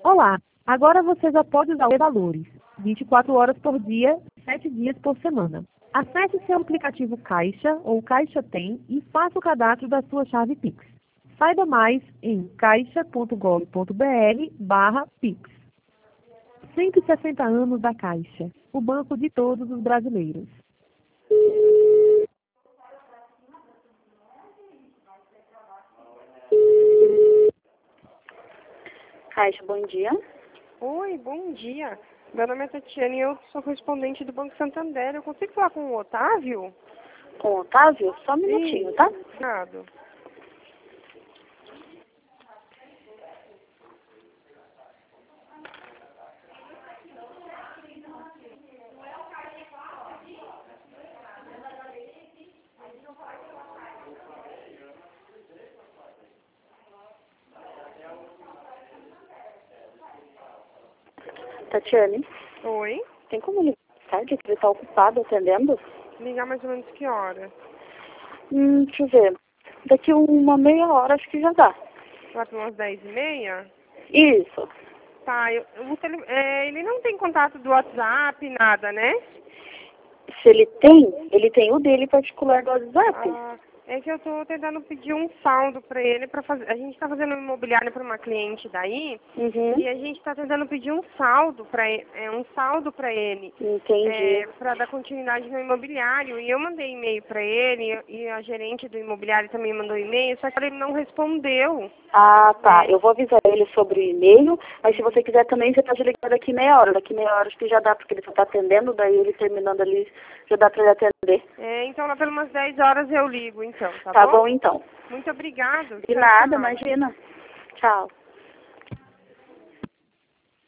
Olá, agora você já pode usar os valores 24 horas por dia, 7 dias por semana. Acesse seu aplicativo Caixa ou Caixa Tem e faça o cadastro da sua chave Pix. Saiba mais em caixa.gov.br/Pix. 160 anos da Caixa, o banco de todos os brasileiros. Caixa, bom dia. Oi, bom dia. Meu nome é Tatiana e eu sou correspondente do Banco Santander. Eu consigo falar com o Otávio? Com o Otávio? Só um minutinho, tá? Obrigado. Tatiane, Oi? tem como ligar mais tarde que ele tá ocupado atendendo? Ligar mais ou menos que hora? Deixa eu ver. Daqui uma meia hora acho que já dá. Lá para umas 10h30? Isso. Tá, ele não tem contato do WhatsApp, nada, né? Se ele tem o dele particular do WhatsApp. É que eu tô tentando pedir um saldo para ele para fazer. A gente tá fazendo um imobiliário para uma cliente daí e a gente tá tentando pedir um saldo para ele. Entendi. Para dar continuidade no imobiliário. E eu mandei e-mail para ele e a gerente do imobiliário também mandou e-mail, só que ele não respondeu. Ah, tá. Eu vou avisar ele sobre o e-mail, mas se você quiser também, você pode ligar daqui meia hora. Daqui meia hora acho que já dá, porque ele só tá atendendo, daí ele terminando ali, já dá para ele atender. Então lá pelas umas 10 horas eu ligo, então, Tá bom, então. Muito obrigado. De nada, imagina. Tchau.